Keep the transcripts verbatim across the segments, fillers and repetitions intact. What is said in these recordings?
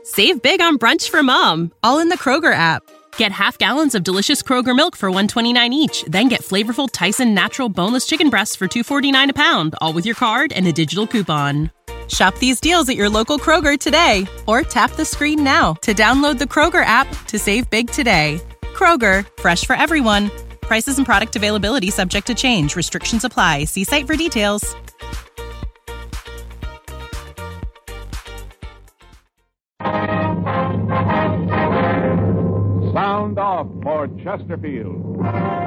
Save big on brunch for mom, all in the Kroger app. Get half gallons of delicious Kroger milk for one dollar and twenty-nine cents each. Then get flavorful Tyson natural boneless chicken breasts for two dollars and forty-nine cents a pound, all with your card and a digital coupon. Shop these deals at your local Kroger today, or tap the screen now to download the Kroger app to save big today. Kroger, fresh for everyone. Prices and product availability subject to change. Restrictions apply. See site for details. Sound off for Chesterfield.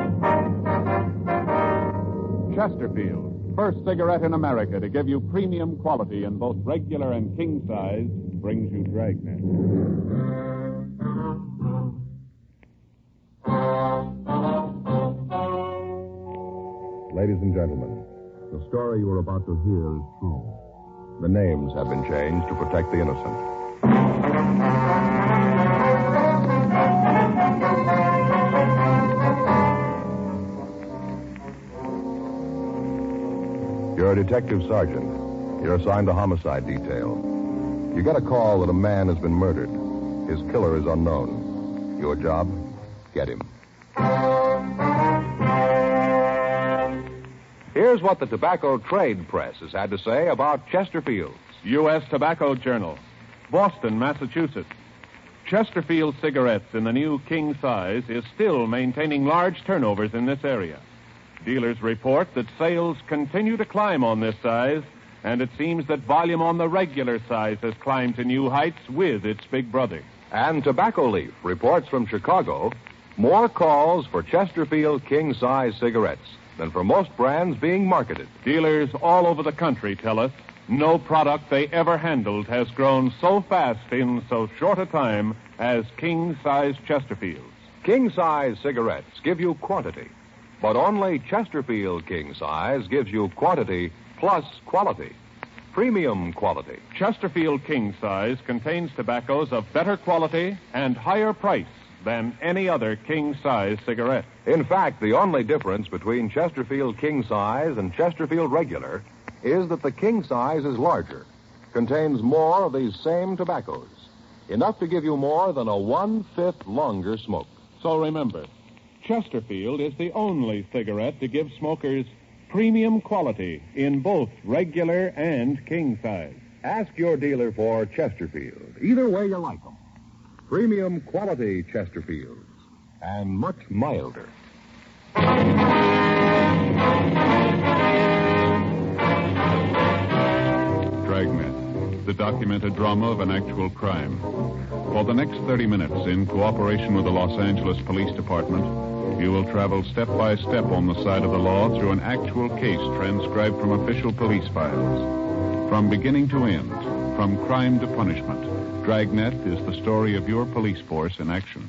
Chesterfield, first cigarette in America to give you premium quality in both regular and king size, brings you Dragnet. Ladies and gentlemen, the story you are about to hear is true. The names have been changed to protect the innocent. You're a detective sergeant. You're assigned to homicide detail. You get a call that a man has been murdered. His killer is unknown. Your job? Get him. Here's what the tobacco trade press has had to say about Chesterfield's. U S Tobacco Journal, Boston, Massachusetts. Chesterfield cigarettes in the new king size is still maintaining large turnovers in this area. Dealers report that sales continue to climb on this size, and it seems that volume on the regular size has climbed to new heights with its big brother. And Tobacco Leaf reports from Chicago more calls for Chesterfield king-size cigarettes than for most brands being marketed. Dealers all over the country tell us no product they ever handled has grown so fast in so short a time as king-size Chesterfields. King-size cigarettes give you quantity, but only Chesterfield king size gives you quantity plus quality. Premium quality. Chesterfield king size contains tobaccos of better quality and higher price than any other king size cigarette. In fact, the only difference between Chesterfield king size and Chesterfield regular is that the king size is larger, contains more of these same tobaccos, enough to give you more than a one-fifth longer smoke. So remember, Chesterfield is the only cigarette to give smokers premium quality in both regular and king size. Ask your dealer for Chesterfield, either way you like them. Premium quality Chesterfields, and much milder. Dragnet, the documented drama of an actual crime. For the next thirty minutes, in cooperation with the Los Angeles Police Department, you will travel step by step on the side of the law through an actual case transcribed from official police files. From beginning to end, from crime to punishment, Dragnet is the story of your police force in action.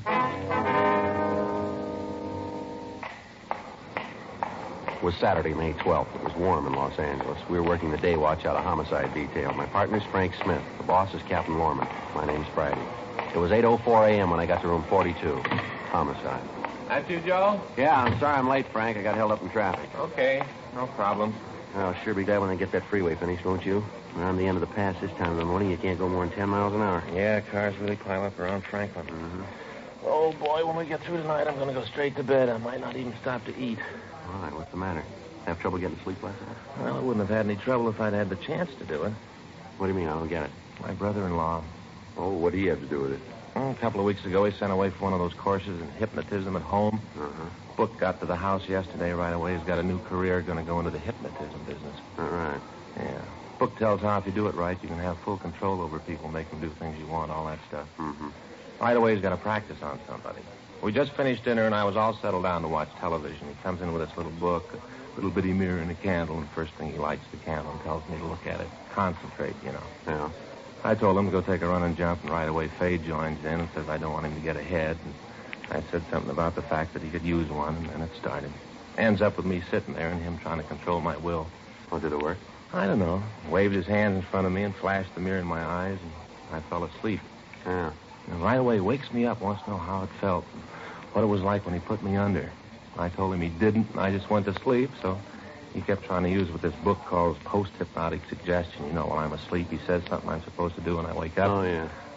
It was Saturday, May twelfth. It was warm in Los Angeles. We were working the day watch out of homicide detail. My partner's Frank Smith. The boss is Captain Lorman. My name's Friday. It was eight oh four a.m. when I got to room forty-two. Homicide. That you, Joe? Yeah, I'm sorry I'm late, Frank. I got held up in traffic. Okay, no problem. I'll sure be glad when I get that freeway finished, won't you? Around the end of the pass this time of the morning, you can't go more than ten miles an hour. Yeah, cars really pile up around Franklin. Mm-hmm. Oh, boy, when we get through tonight, I'm going to go straight to bed. I might not even stop to eat. All right, what's the matter? Have trouble getting sleep last night? Well, I wouldn't have had any trouble if I'd had the chance to do it. What do you mean? I don't get it. My brother-in-law. Oh, what do he have to do with it? Oh, a couple of weeks ago, he sent away for one of those courses in hypnotism at home. Uh-huh. Book got to the house yesterday right away. He's got a new career, going to go into the hypnotism business. All right. Yeah. Book tells how if you do it right, you can have full control over people, make them do things you want, all that stuff. Mm-hmm. Right away, he's got to practice on somebody. We just finished dinner, and I was all settled down to watch television. He comes in with this little book, a little bitty mirror and a candle, and first thing he lights the candle and tells me to look at it. Concentrate, you know. Yeah. I told him to go take a run and jump, and right away Faye joins in and says I don't want him to get ahead. And I said something about the fact that he could use one, and then it started. Ends up with me sitting there and him trying to control my will. Oh, did it work? I don't know. Waved his hands in front of me and flashed the mirror in my eyes, and I fell asleep. Yeah. And right away wakes me up, wants to know how it felt, and what it was like when he put me under. I told him he didn't, and I just went to sleep, so he kept trying to use with this book called Post-Hypnotic Suggestion. You know, while I'm asleep, he says something I'm supposed to do when I wake up. Oh, yeah.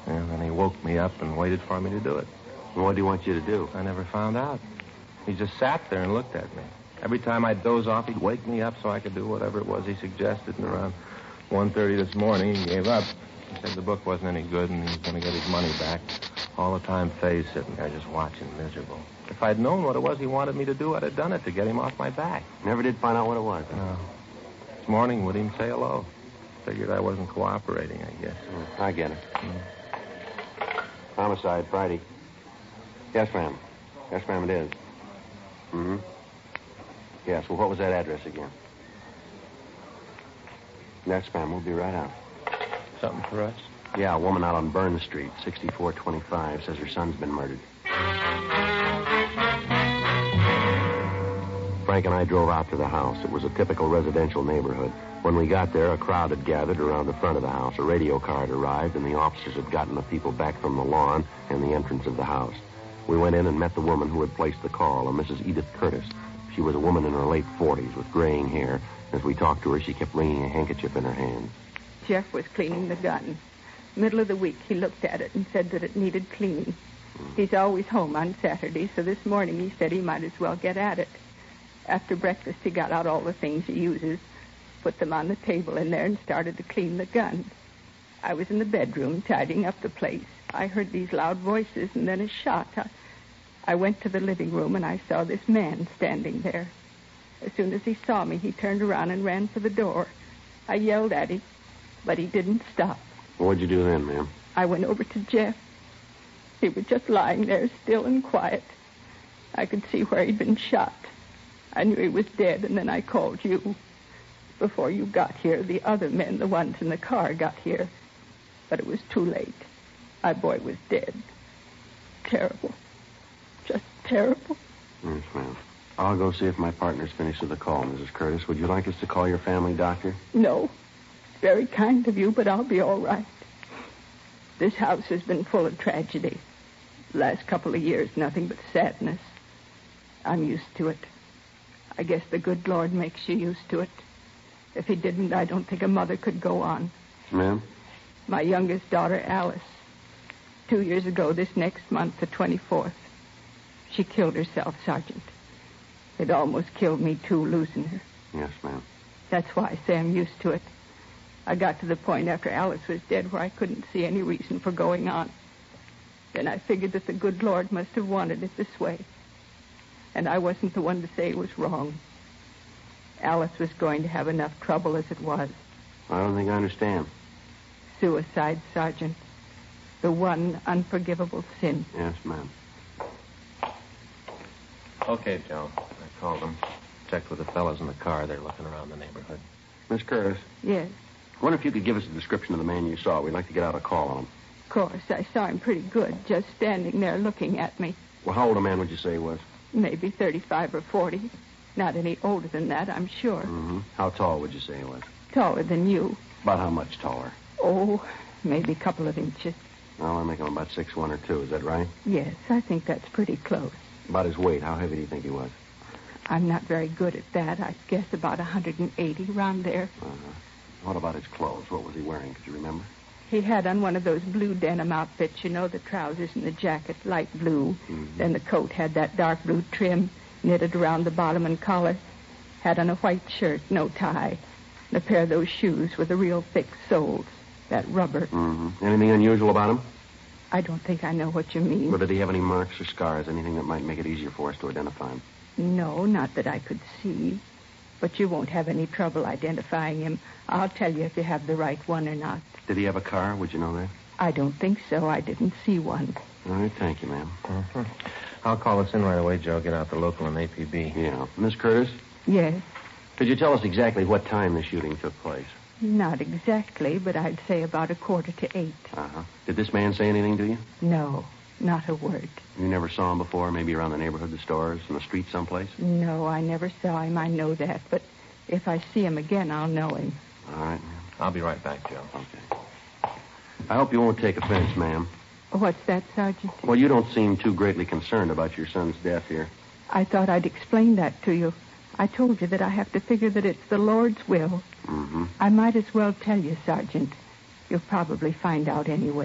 And then he woke me up and waited for me to do it. And what do you want you to do? I never found out. He just sat there and looked at me. Every time I'd doze off, he'd wake me up so I could do whatever it was he suggested. And around one thirty this morning, he gave up. He said the book wasn't any good and he was going to get his money back. All the time, Faye's sitting there just watching, miserable. If I'd known what it was he wanted me to do, I'd have done it to get him off my back. Never did find out what it was. No. This morning, wouldn't even say hello. Figured I wasn't cooperating, I guess. Mm, I get it. Mm. Homicide, Friday. Yes, ma'am. Yes, ma'am, it is. Mm-hmm. Yes, well, what was that address again? Yes, ma'am, we'll be right out. Something for us? Yeah, a woman out on Burn Street, sixty-four twenty-five, says her son's been murdered. Frank and I drove out to the house. It was a typical residential neighborhood. When we got there, a crowd had gathered around the front of the house. A radio car had arrived, and the officers had gotten the people back from the lawn and the entrance of the house. We went in and met the woman who had placed the call, a Missus Edith Curtis. She was a woman in her late forties with graying hair. As we talked to her, she kept wringing a handkerchief in her hand. Jeff was cleaning the gun. Middle of the week, he looked at it and said that it needed cleaning. Mm. He's always home on Saturday, so this morning he said he might as well get at it. After breakfast, he got out all the things he uses, put them on the table in there, and started to clean the gun. I was in the bedroom tidying up the place. I heard these loud voices and then a shot. I, I went to the living room, and I saw this man standing there. As soon as he saw me, he turned around and ran for the door. I yelled at him, but he didn't stop. What'd you do then, ma'am? I went over to Jeff. He was just lying there, still and quiet. I could see where he'd been shot. I knew he was dead, and then I called you. Before you got here, the other men, the ones in the car, got here. But it was too late. My boy was dead. Terrible. Just terrible. Yes, ma'am. I'll go see if my partner's finished with the call, Missus Curtis. Would you like us to call your family doctor? No. Very kind of you, but I'll be all right. This house has been full of tragedy. The last couple of years, nothing but sadness. I'm used to it. I guess the good Lord makes you used to it. If he didn't, I don't think a mother could go on. Ma'am? My youngest daughter, Alice. Two years ago, this next month, the twenty-fourth, she killed herself, Sergeant. It almost killed me, too, losing her. Yes, ma'am. That's why I say I'm used to it. I got to the point after Alice was dead where I couldn't see any reason for going on. Then I figured that the good Lord must have wanted it this way. And I wasn't the one to say it was wrong. Alice was going to have enough trouble as it was. I don't think I understand. Suicide, Sergeant. The one unforgivable sin. Yes, ma'am. Okay, Joe. I called them. Checked with the fellas in the car. They're looking around the neighborhood. Miss Curtis? Yes? I wonder if you could give us a description of the man you saw. We'd like to get out a call on him. Of course. I saw him pretty good, just standing there looking at me. Well, how old a man would you say he was? Maybe thirty-five or forty. Not any older than that, I'm sure. Mm-hmm. How tall would you say he was? Taller than you. About how much taller? Oh, maybe a couple of inches. Well, I make him about six one or two. Is that right? Yes, I think that's pretty close. About his weight, how heavy do you think he was? I'm not very good at that. I guess about one hundred eighty, around there. Uh-huh. What about his clothes? What was he wearing? Could you remember? He had on one of those blue denim outfits, you know, the trousers and the jacket, light blue. Mm-hmm. Then the coat had that dark blue trim knitted around the bottom and collar. Had on a white shirt, no tie. And a pair of those shoes with the real thick soles, that rubber. Mm-hmm. Anything unusual about him? I don't think I know what you mean. Or did he have any marks or scars, anything that might make it easier for us to identify him? No, not that I could see. But you won't have any trouble identifying him. I'll tell you if you have the right one or not. Did he have a car? Would you know that? I don't think so. I didn't see one. All right, thank you, ma'am. Mm-hmm. I'll call us in right away, Joe. Get out the local and A P B. Yeah. Miss Curtis? Yes? Could you tell us exactly what time the shooting took place? Not exactly, but I'd say about a quarter to eight. Uh-huh. Did this man say anything to you? No, not a word. You never saw him before, maybe around the neighborhood, the stores, in the street someplace? No, I never saw him. I know that. But if I see him again, I'll know him. All right, ma'am. I'll be right back, Joe. Okay. I hope you won't take offense, ma'am. What's that, Sergeant? Well, you don't seem too greatly concerned about your son's death here. I thought I'd explain that to you. I told you that I have to figure that it's the Lord's will. Mm-hmm. I might as well tell you, Sergeant. You'll probably find out anyway.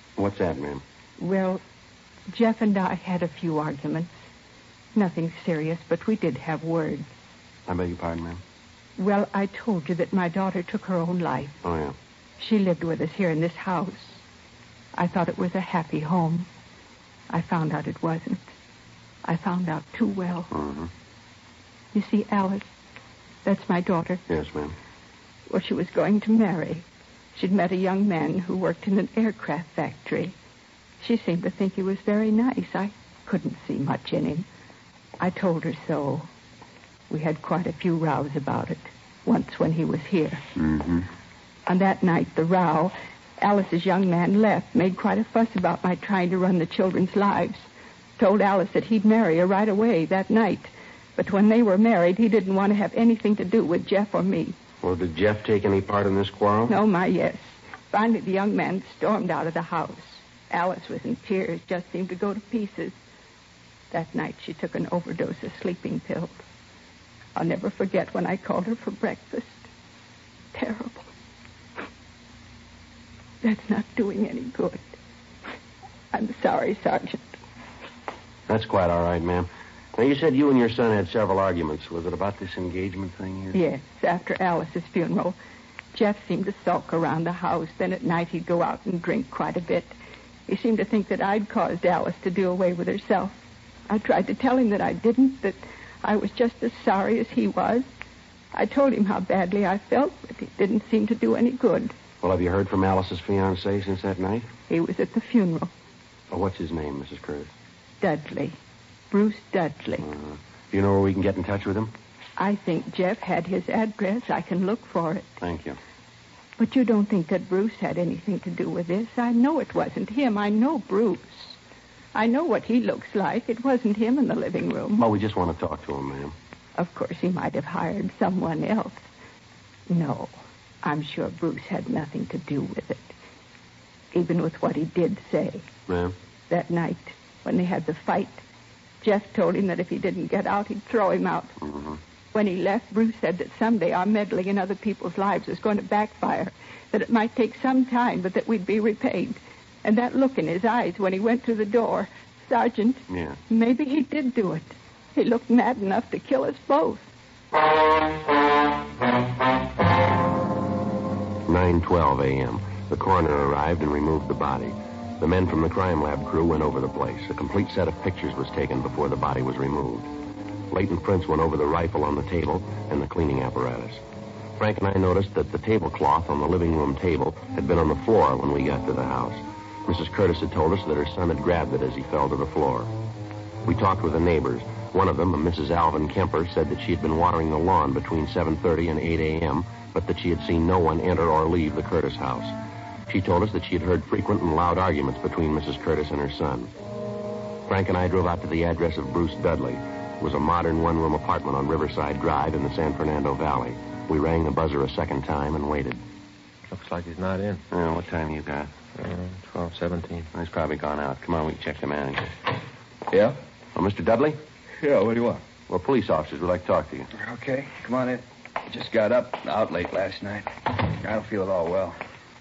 What's that, ma'am? Well, Jeff and I had a few arguments. Nothing serious, but we did have words. I beg your pardon, ma'am? Well, I told you that my daughter took her own life. Oh, yeah. She lived with us here in this house. I thought it was a happy home. I found out it wasn't. I found out too well. Mm-hmm. You see, Alice, that's my daughter. Yes, ma'am. Well, she was going to marry. She'd met a young man who worked in an aircraft factory. She seemed to think he was very nice. I couldn't see much in him. I told her so. We had quite a few rows about it, once when he was here. Mm-hmm. On that night, the row, Alice's young man left, made quite a fuss about my trying to run the children's lives. Told Alice that he'd marry her right away that night. But when they were married, he didn't want to have anything to do with Jeff or me. Well, did Jeff take any part in this quarrel? No, my, yes. Finally, the young man stormed out of the house. Alice was in tears, just seemed to go to pieces. That night, she took an overdose of sleeping pills. I'll never forget when I called her for breakfast. Terrible. That's not doing any good. I'm sorry, Sergeant. That's quite all right, ma'am. Now, you said you and your son had several arguments. Was it about this engagement thing here? Yes, after Alice's funeral. Jeff seemed to sulk around the house. Then at night he'd go out and drink quite a bit. He seemed to think that I'd caused Alice to do away with herself. I tried to tell him that I didn't, that I was just as sorry as he was. I told him how badly I felt, but it didn't seem to do any good. Well, have you heard from Alice's fiancé since that night? He was at the funeral. Oh, what's his name, Missus Curtis? Dudley. Bruce Dudley. Uh, do you know where we can get in touch with him? I think Jeff had his address. I can look for it. Thank you. But you don't think that Bruce had anything to do with this? I know it wasn't him. I know Bruce. I know what he looks like. It wasn't him in the living room. Well, we just want to talk to him, ma'am. Of course, he might have hired someone else. No, I'm sure Bruce had nothing to do with it. Even with what he did say. Ma'am? That night, when they had the fight, Jeff told him that if he didn't get out, he'd throw him out. Mm-hmm. When he left, Bruce said that someday our meddling in other people's lives was going to backfire, that it might take some time, but that we'd be repaid. And that look in his eyes when he went through the door, Sergeant, yeah. Maybe he did do it. He looked mad enough to kill us both. nine twelve a.m. The coroner arrived and removed the body. The men from the crime lab crew went over the place. A complete set of pictures was taken before the body was removed. Leighton Prince went over the rifle on the table and the cleaning apparatus. Frank and I noticed that the tablecloth on the living room table had been on the floor when we got to the house. Missus Curtis had told us that her son had grabbed it as he fell to the floor. We talked with the neighbors. One of them, a Missus Alvin Kemper, said that she had been watering the lawn between seven thirty and eight a.m., but that she had seen no one enter or leave the Curtis house. She told us that she had heard frequent and loud arguments between Missus Curtis and her son. Frank and I drove out to the address of Bruce Dudley. It was a modern one-room apartment on Riverside Drive in the San Fernando Valley. We rang the buzzer a second time and waited. Looks like he's not in. Uh, what time you got? Uh, twelve seventeen. He's probably gone out. Come on, we can check the manager. Yeah? Oh, Mister Dudley? Yeah, what do you want? We're police officers. We'd like to talk to you. Okay, come on in. Just got up, out late last night. I don't feel at all well.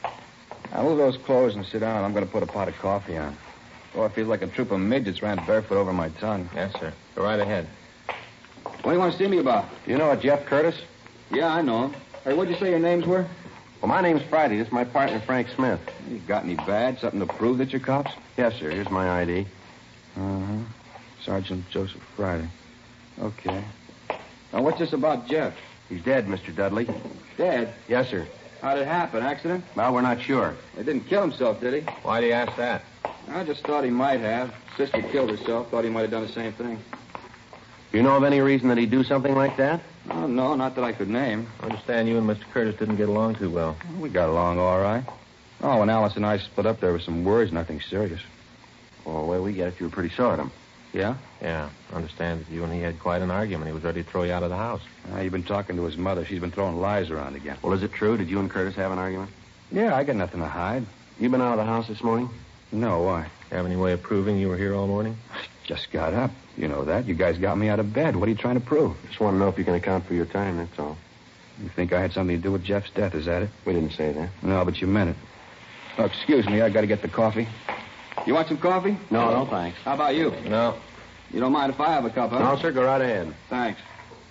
Now move those clothes and sit down. I'm going to put a pot of coffee on. Oh, it feels like a troop of midgets ran barefoot over my tongue. Yes, sir. Go right ahead. What do you want to see me about? Do you know a Jeff Curtis? Yeah, I know him. Hey, what'd you say your names were? Well, my name's Friday. This is my partner, Frank Smith. You got any badge? Something to prove that you're cops? Yes, sir. Here's my I D. Uh-huh. Sergeant Joseph Friday. Okay. Now, what's this about Jeff? He's dead, Mister Dudley. Dead? Yes, sir. How'd it happen? Accident? Well, we're not sure. He didn't kill himself, did he? Why do you ask that? I just thought he might have. Sister killed herself. Thought he might have done the same thing. Do you know of any reason that he'd do something like that? Oh, no, not that I could name. I understand you and Mister Curtis didn't get along too well. We got along all right. Oh, when Alice and I split up, there were some words, nothing serious. Well, the way we get it, you were pretty sore at him. Yeah? Yeah, I understand that you and he had quite an argument. He was ready to throw you out of the house. Uh, you've been talking to his mother. She's been throwing lies around again. Well, is it true? Did you and Curtis have an argument? Yeah, I got nothing to hide. You been out of the house this morning? No, why? Have any way of proving you were here all morning? Just got up. You know that. You guys got me out of bed. What are you trying to prove? Just want to know if you can account for your time, that's all. You think I had something to do with Jeff's death, is that it? We didn't say that. No, but you meant it. Oh, excuse me. I got to get the coffee. You want some coffee? No, no, thanks. How about you? No. You don't mind if I have a cup, huh? No, sir, go right ahead. Thanks.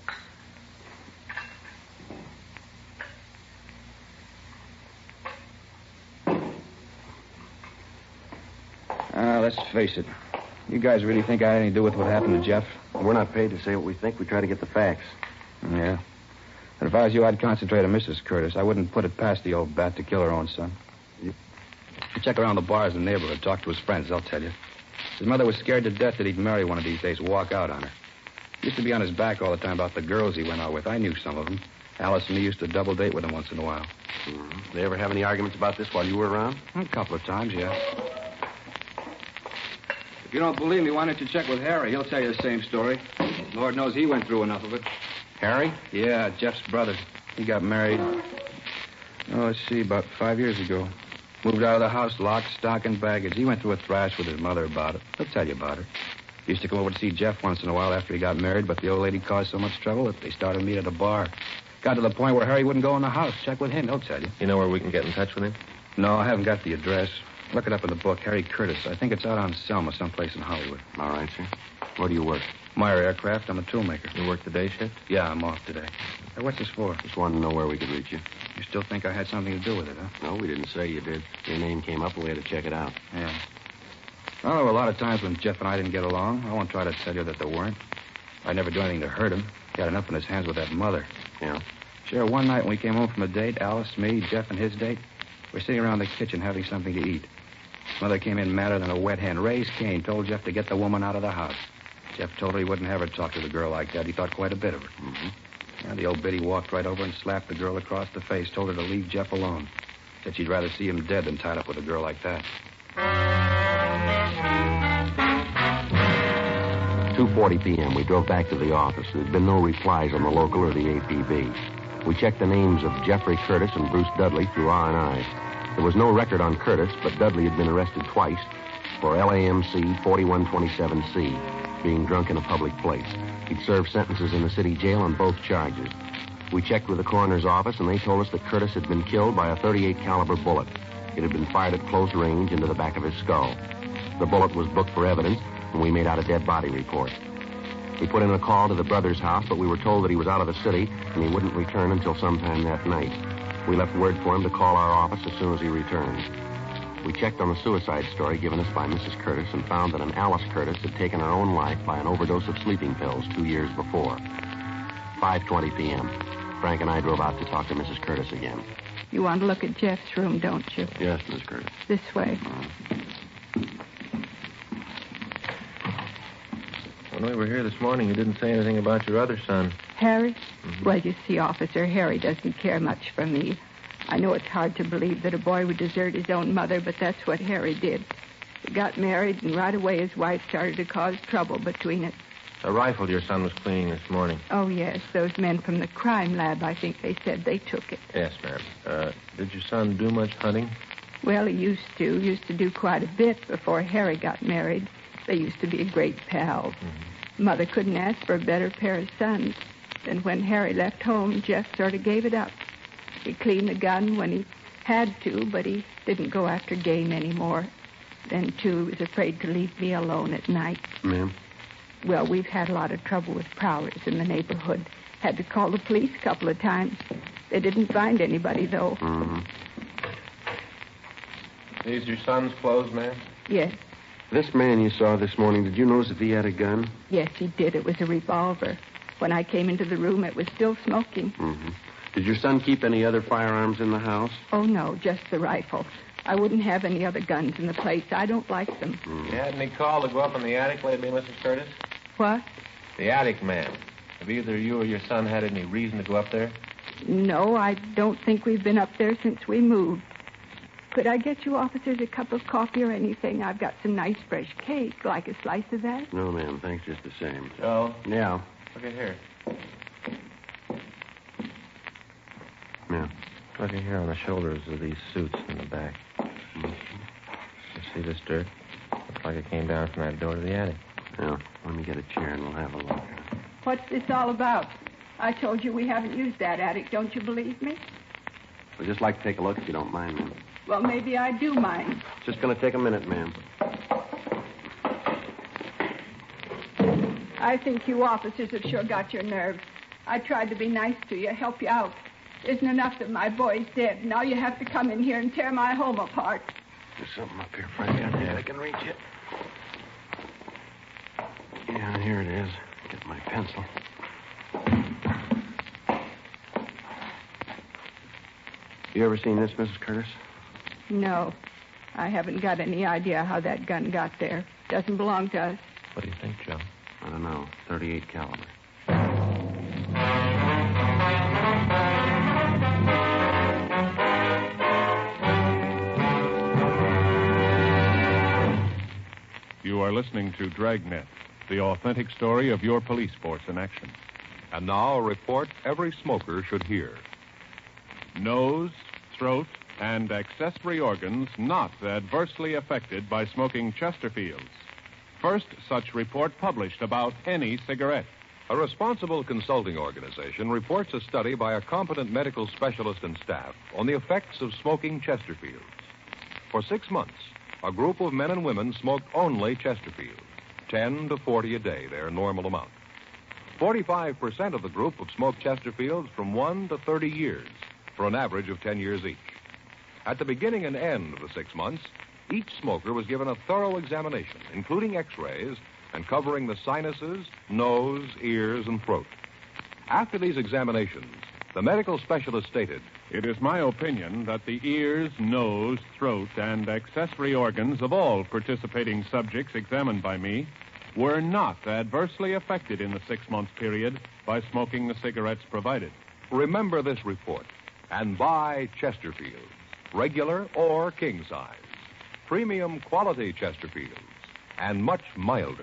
Ah, let's face it. You guys really think I had anything to do with what happened to Jeff? We're not paid to say what we think. We try to get the facts. Yeah. But if I was you, I'd concentrate on Missus Curtis. I wouldn't put it past the old bat to kill her own son. You, you check around the bars in the neighborhood, talk to his friends, they'll tell you. His mother was scared to death that he'd marry one of these days, walk out on her. He used to be on his back all the time about the girls he went out with. I knew some of them. Alice and me used to double date with him once in a while. Mm-hmm. They ever have any arguments about this while you were around? A couple of times, yeah. If you don't believe me, why don't you check with Harry? He'll tell you the same story. Lord knows he went through enough of it. Harry? Yeah, Jeff's brother. He got married, oh, let's see, about five years ago. Moved out of the house, lock, stock, and baggage. He went through a thrash with his mother about it. He'll tell you about her. He used to come over to see Jeff once in a while after he got married, but the old lady caused so much trouble that they started to meet at a bar. Got to the point where Harry wouldn't go in the house. Check with him, he'll tell you. You know where we can get in touch with him? No, I haven't got the address. Look it up in the book, Harry Curtis. I think it's out on Selma, someplace in Hollywood. All right, sir. Where do you work? Meyer Aircraft. I'm a toolmaker. You work the day shift? Yeah, I'm off today. Hey, what's this for? Just wanted to know where we could reach you. You still think I had something to do with it, huh? No, we didn't say you did. Your name came up and we had to check it out. Yeah. Well, there were a lot of times when Jeff and I didn't get along. I won't try to tell you that there weren't. I'd never do anything to hurt him. He had enough on his hands with that mother. Yeah? Sure, one night when we came home from a date, Alice, me, Jeff, and his date, we're sitting around the kitchen having something to eat. Mother came in madder than a wet hen. Raised Cain, told Jeff to get the woman out of the house. Jeff told her he wouldn't have her talk to the girl like that. He thought quite a bit of her. Mm-hmm. And the old biddy walked right over and slapped the girl across the face, told her to leave Jeff alone. Said she'd rather see him dead than tied up with a girl like that. two forty p.m., we drove back to the office. There'd been no replies on the local or the A P B. We checked the names of Jeffrey Curtis and Bruce Dudley through R and I. There was no record on Curtis, but Dudley had been arrested twice for L A M C forty-one twenty-seven C, being drunk in a public place. He'd served sentences in the city jail on both charges. We checked with the coroner's office, and they told us that Curtis had been killed by a thirty-eight caliber bullet. It had been fired at close range into the back of his skull. The bullet was booked for evidence, and we made out a dead body report. We put in a call to the brother's house, but we were told that he was out of the city, and he wouldn't return until sometime that night. We left word for him to call our office as soon as he returned. We checked on the suicide story given us by Missus Curtis and found that an Alice Curtis had taken her own life by an overdose of sleeping pills two years before. five twenty p.m. Frank and I drove out to talk to Missus Curtis again. You want to look at Jeff's room, don't you? Yes, Miss Curtis. This way. When we were here this morning, you didn't say anything about your other son. Harry? Mm-hmm. Well, you see, Officer, Harry doesn't care much for me. I know it's hard to believe that a boy would desert his own mother, but that's what Harry did. He got married, and right away his wife started to cause trouble between us. A rifle your son was cleaning this morning. Oh, yes. Those men from the crime lab, I think they said they took it. Yes, ma'am. Uh, did your son do much hunting? Well, he used to. Used to do quite a bit before Harry got married. They used to be great pals. Mm-hmm. Mother couldn't ask for a better pair of sons. Then when Harry left home, Jeff sort of gave it up. He cleaned the gun when he had to, but he didn't go after game anymore. Then, too, he was afraid to leave me alone at night. Ma'am? Well, we've had a lot of trouble with prowlers in the neighborhood. Had to call the police a couple of times. They didn't find anybody, though. Mm-hmm. These your son's clothes, ma'am? Yes. This man you saw this morning, did you notice if he had a gun? Yes, he did. It was a revolver. When I came into the room, it was still smoking. Mm-hmm. Did your son keep any other firearms in the house? Oh, no, just the rifle. I wouldn't have any other guns in the place. I don't like them. Mm-hmm. You had any call to go up in the attic lately, Missus Curtis? What? The attic, ma'am. Have either you or your son had any reason to go up there? No, I don't think we've been up there since we moved. Could I get you officers a cup of coffee or anything? I've got some nice fresh cake. Like a slice of that? No, ma'am. Thanks just the same. Joe? Yeah. Look at here. Yeah. Look at here on the shoulders of these suits in the back. Mm-hmm. You see this dirt? Looks like it came down from that door to the attic. Yeah. Let me get a chair and we'll have a look. What's this all about? I told you we haven't used that attic. Don't you believe me? We'd just like to take a look if you don't mind, ma'am. Well, maybe I do mind. It's just going to take a minute, ma'am. I think you officers have sure got your nerve. I tried to be nice to you, help you out. Isn't enough that my boy's dead. Now you have to come in here and tear my home apart. There's something up here, Frankie. I think I can reach it. Yeah, here it is. Get my pencil. You ever seen this, Missus Curtis? No. I haven't got any idea how that gun got there. Doesn't belong to us. What do you think, Joe? I don't know. thirty-eight caliber. You are listening to Dragnet, the authentic story of your police force in action. And now a report every smoker should hear. Nose, throat, and accessory organs not adversely affected by smoking Chesterfields. First such report published about any cigarette. A responsible consulting organization reports a study by a competent medical specialist and staff on the effects of smoking Chesterfields. For six months, a group of men and women smoked only Chesterfields, ten to forty a day, their normal amount. forty-five percent of the group have smoked Chesterfields from one to thirty years, for an average of ten years each. At the beginning and end of the six months, each smoker was given a thorough examination, including x-rays and covering the sinuses, nose, ears, and throat. After these examinations, the medical specialist stated, It is my opinion that the ears, nose, throat, and accessory organs of all participating subjects examined by me were not adversely affected in the six-month period by smoking the cigarettes provided. remember this report and buy Chesterfields, regular or king size. Premium quality Chesterfields, and much milder.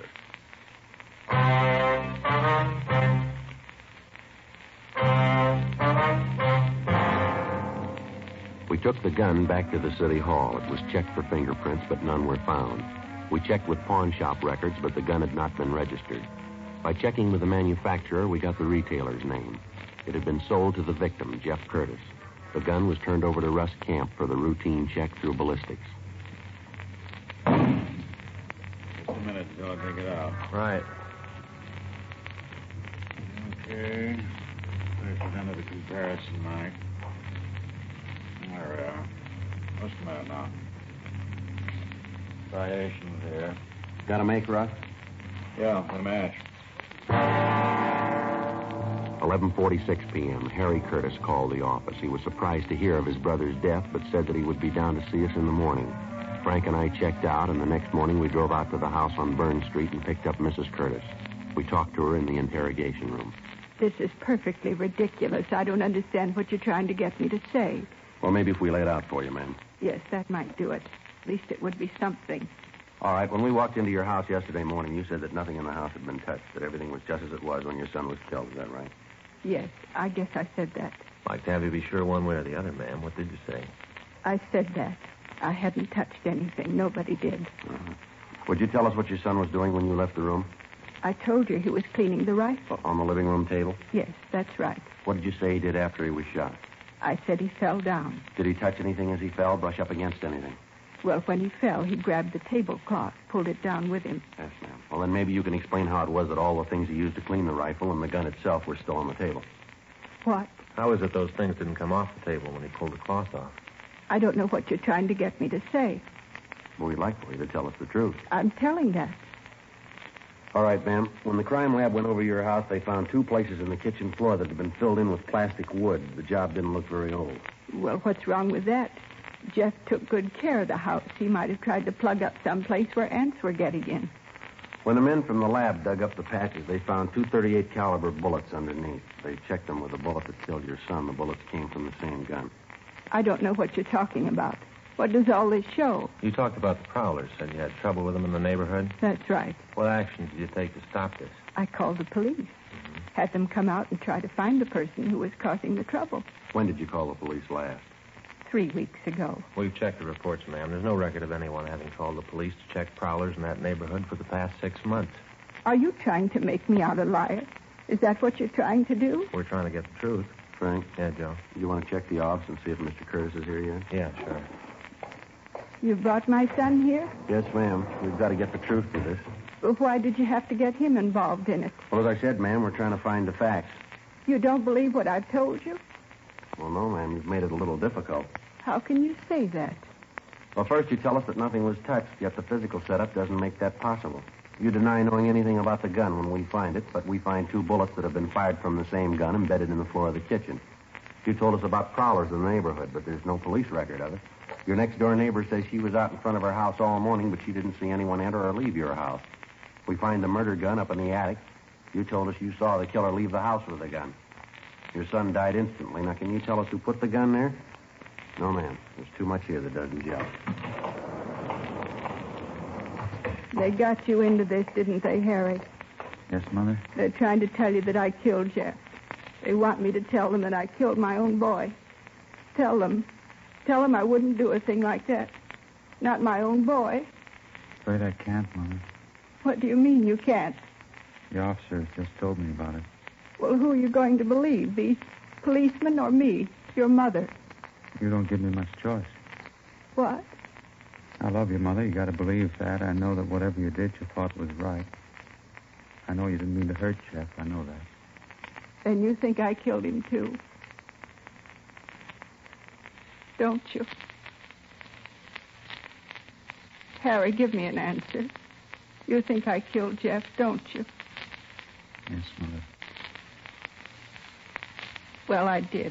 We took the gun back to the city hall. It was checked for fingerprints, but none were found. We checked with pawn shop records, but the gun had not been registered. By checking with the manufacturer, we got the retailer's name. It had been sold to the victim, Jeff Curtis. The gun was turned over to Russ Camp for the routine check through ballistics. Just a minute until I take it out. Right. Okay. There's the end of the comparison, Mike. There we are. Just a minute now. Striations here. Got a make, Russ? Yeah, the match. eleven forty-six p.m., Harry Curtis called the office. He was surprised to hear of his brother's death, but said that he would be down to see us in the morning. Frank and I checked out, and the next morning we drove out to the house on Burn Street and picked up Missus Curtis. We talked to her in the interrogation room. This is perfectly ridiculous. I don't understand what you're trying to get me to say. Well, maybe if we lay it out for you, ma'am. Yes, that might do it. At least it would be something. All right, when we walked into your house yesterday morning, you said that nothing in the house had been touched, that everything was just as it was when your son was killed. Is that right? Yes, I guess I said that. Like to have you be sure one way or the other, ma'am. What did you say? I said that. I hadn't touched anything. Nobody did. Uh-huh. Would you tell us what your son was doing when you left the room? I told you he was cleaning the rifle. On the living room table? Yes, that's right. What did you say he did after he was shot? I said he fell down. Did he touch anything as he fell, brush up against anything? Well, when he fell, he grabbed the tablecloth, pulled it down with him. Yes, ma'am. Well, then maybe you can explain how it was that all the things he used to clean the rifle and the gun itself were still on the table. What? How is it those things didn't come off the table when he pulled the cloth off? I don't know what you're trying to get me to say. Well, we'd like for you to tell us the truth. I'm telling that. All right, ma'am. When the crime lab went over your house, they found two places in the kitchen floor that had been filled in with plastic wood. The job didn't look very old. Well, what's wrong with that? Jeff took good care of the house. He might have tried to plug up some place where ants were getting in. When the men from the lab dug up the patches, they found two thirty-eight caliber bullets underneath. They checked them with the bullet that killed your son. The bullets came from the same gun. I don't know what you're talking about. What does all this show? You talked about the prowlers. Said you had trouble with them in the neighborhood. That's right. What action did you take to stop this? I called the police. Mm-hmm. Had them come out and try to find the person who was causing the trouble. When did you call the police last? Three weeks ago. We've checked the reports, ma'am. There's no record of anyone having called the police to check prowlers in that neighborhood for the past six months. Are you trying to make me out a liar? Is that what you're trying to do? We're trying to get the truth. Frank? Yeah, Joe? You want to check the office and see if Mister Curtis is here yet? Yeah, sure. You brought my son here? Yes, ma'am. We've got to get the truth to this. Well, why did you have to get him involved in it? Well, as I said, ma'am, we're trying to find the facts. You don't believe what I've told you? Well, no, ma'am. You've made it a little difficult. How can you say that? Well, first you tell us that nothing was touched, yet the physical setup doesn't make that possible. You deny knowing anything about the gun when we find it, but we find two bullets that have been fired from the same gun embedded in the floor of the kitchen. You told us about prowlers in the neighborhood, but there's no police record of it. Your next-door neighbor says she was out in front of her house all morning, but she didn't see anyone enter or leave your house. We find the murder gun up in the attic. You told us you saw the killer leave the house with the gun. Your son died instantly. Now, can you tell us who put the gun there? No, ma'am. There's too much here that doesn't gel. They got you into this, didn't they, Harry? Yes, Mother? They're trying to tell you that I killed Jeff. They want me to tell them that I killed my own boy. Tell them. Tell them I wouldn't do a thing like that. Not my own boy. Afraid I can't, Mother. What do you mean you can't? The officers just told me about it. Well, who are you going to believe? These policemen or me, your mother? You don't give me much choice. What? I love you, Mother. You got to believe that. I know that whatever you did, you thought was right. I know you didn't mean to hurt Jeff. I know that. And you think I killed him, too? Don't you? Harry, give me an answer. You think I killed Jeff, don't you? Yes, Mother. Well, I did.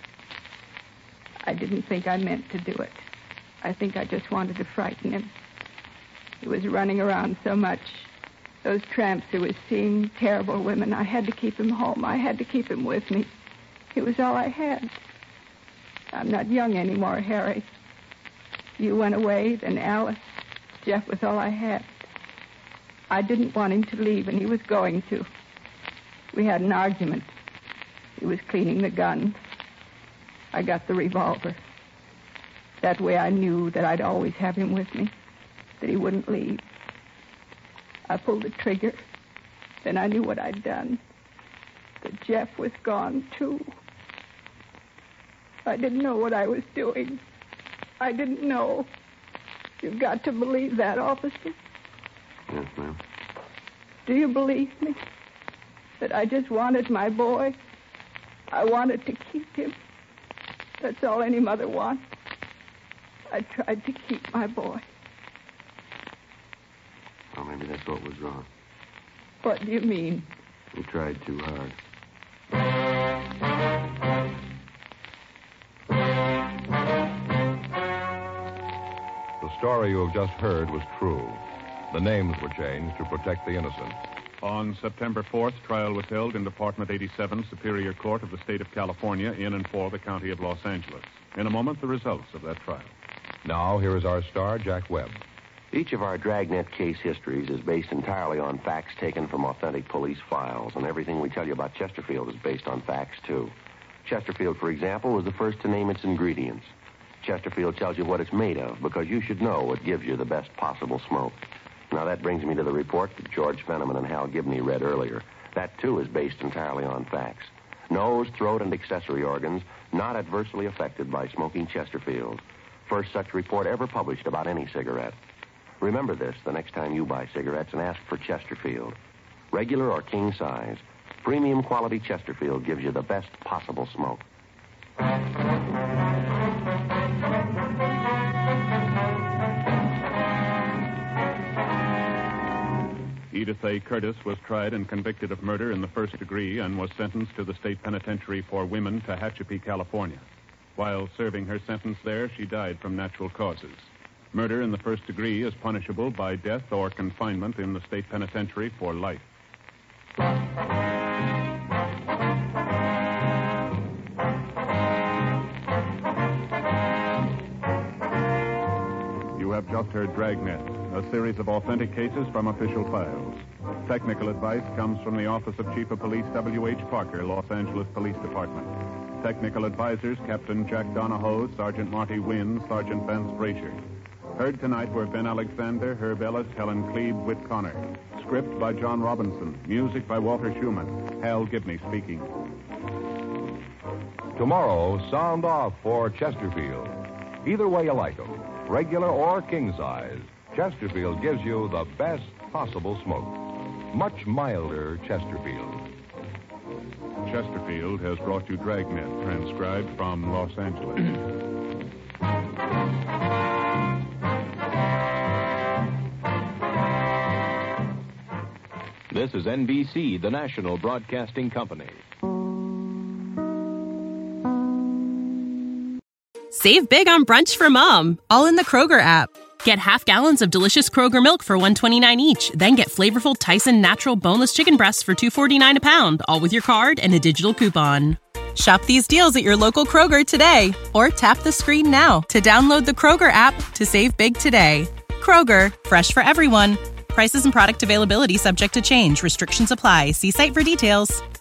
I didn't think I meant to do it. I think I just wanted to frighten him. He was running around so much. Those tramps who was seeing terrible women. I had to keep him home. I had to keep him with me. He was all I had. I'm not young anymore, Harry. You went away, then Alice. Jeff was all I had. I didn't want him to leave, and he was going to. We had an argument. He was cleaning the gun. I got the revolver. That way I knew that I'd always have him with me, that he wouldn't leave. I pulled the trigger. Then I knew what I'd done. That Jeff was gone, too. I didn't know what I was doing. I didn't know. You've got to believe that, officer. Yes, ma'am. Do you believe me? That I just wanted my boy? I wanted to keep him. That's all any mother wants. I tried to keep my boy. Well, maybe that's what was wrong. What do you mean? You tried too hard. The story you have just heard was true. The names were changed to protect the innocent. On September fourth, trial was held in Department eighty-seven, Superior Court of the State of California, in and for the County of Los Angeles. In a moment, the results of that trial. Now, here is our star, Jack Webb. Each of our Dragnet case histories is based entirely on facts taken from authentic police files, and everything we tell you about Chesterfield is based on facts, too. Chesterfield, for example, was the first to name its ingredients. Chesterfield tells you what it's made of, because you should know what gives you the best possible smoke. Now, that brings me to the report that George Fenneman and Hal Gibney read earlier. That, too, is based entirely on facts. Nose, throat, and accessory organs not adversely affected by smoking Chesterfield. First such report ever published about any cigarette. Remember this the next time you buy cigarettes and ask for Chesterfield. Regular or king size, premium quality Chesterfield gives you the best possible smoke. Edith A. Curtis was tried and convicted of murder in the first degree and was sentenced to the state penitentiary for women, Tehachapi, California. While serving her sentence there, she died from natural causes. Murder in the first degree is punishable by death or confinement in the state penitentiary for life. You have just heard Dragnet, a series of authentic cases from official files. Technical advice comes from the Office of Chief of Police W H. Parker, Los Angeles Police Department. Technical advisors, Captain Jack Donahoe, Sergeant Marty Wynn, Sergeant Vance Frazier. Heard tonight were Ben Alexander, Herb Ellis, Helen Klebe, Whit Connor. Script by John Robinson. Music by Walter Schumann. Hal Gibney speaking. Tomorrow, sound off for Chesterfield. Either way you like them. regular or king size, Chesterfield gives you the best possible smoke. Much milder Chesterfield. Chesterfield has brought you Dragnet, transcribed from Los Angeles. This is N B C, the national broadcasting company. Save big on brunch for mom, all in the Kroger app. Get half gallons of delicious Kroger milk for one dollar and twenty-nine cents each. Then get flavorful Tyson natural boneless chicken breasts for two dollars and forty-nine cents a pound, all with your card and a digital coupon. Shop these deals at your local Kroger today, or tap the screen now to download the Kroger app to save big today. Kroger, fresh for everyone. Prices and product availability subject to change. Restrictions apply. See site for details.